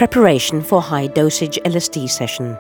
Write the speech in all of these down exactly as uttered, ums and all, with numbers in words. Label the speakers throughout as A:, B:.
A: Preparation for high-dosage L S D session.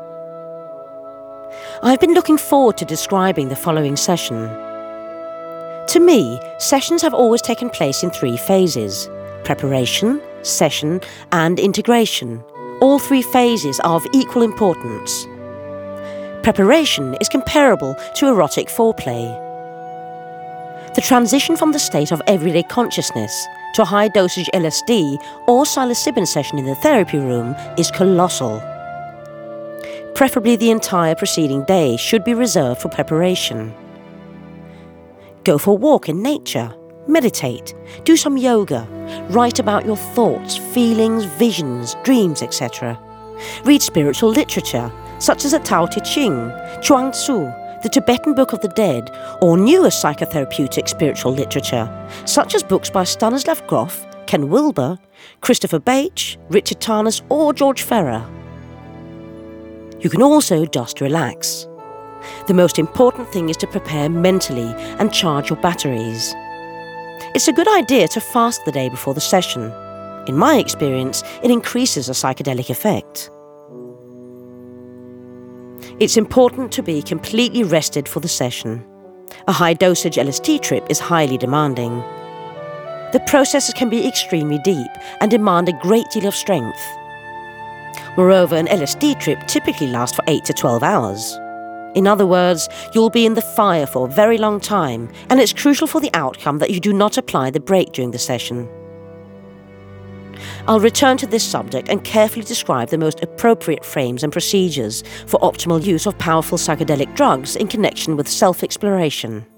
A: I've been looking forward to describing the following session. To me, sessions have always taken place in three phases: preparation, session, and integration. All three phases are of equal importance. Preparation is comparable to erotic foreplay. The transition from the state of everyday consciousness to a high-dosage L S D or psilocybin session in the therapy room is colossal. Preferably the entire preceding day should be reserved for preparation. Go for a walk in nature, meditate, do some yoga, write about your thoughts, feelings, visions, dreams, et cetera. Read spiritual literature such as the Tao Te Ching, Chuang Tzu, the Tibetan Book of the Dead, or newer psychotherapeutic spiritual literature, such as books by Stanislav Grof, Ken Wilber, Christopher Bache, Richard Tarnas, or George Ferrer. You can also just relax. The most important thing is to prepare mentally and charge your batteries. It's a good idea to fast the day before the session. In my experience, it increases the psychedelic effect. It's important to be completely rested for the session. A high-dosage L S D trip is highly demanding. The processes can be extremely deep and demand a great deal of strength. Moreover, an L S D trip typically lasts for eight to twelve hours. In other words, you'll be in the fire for a very long time, and it's crucial for the outcome that you do not apply the brake during the session. I'll return to this subject and carefully describe the most appropriate frames and procedures for optimal use of powerful psychedelic drugs in connection with self-exploration.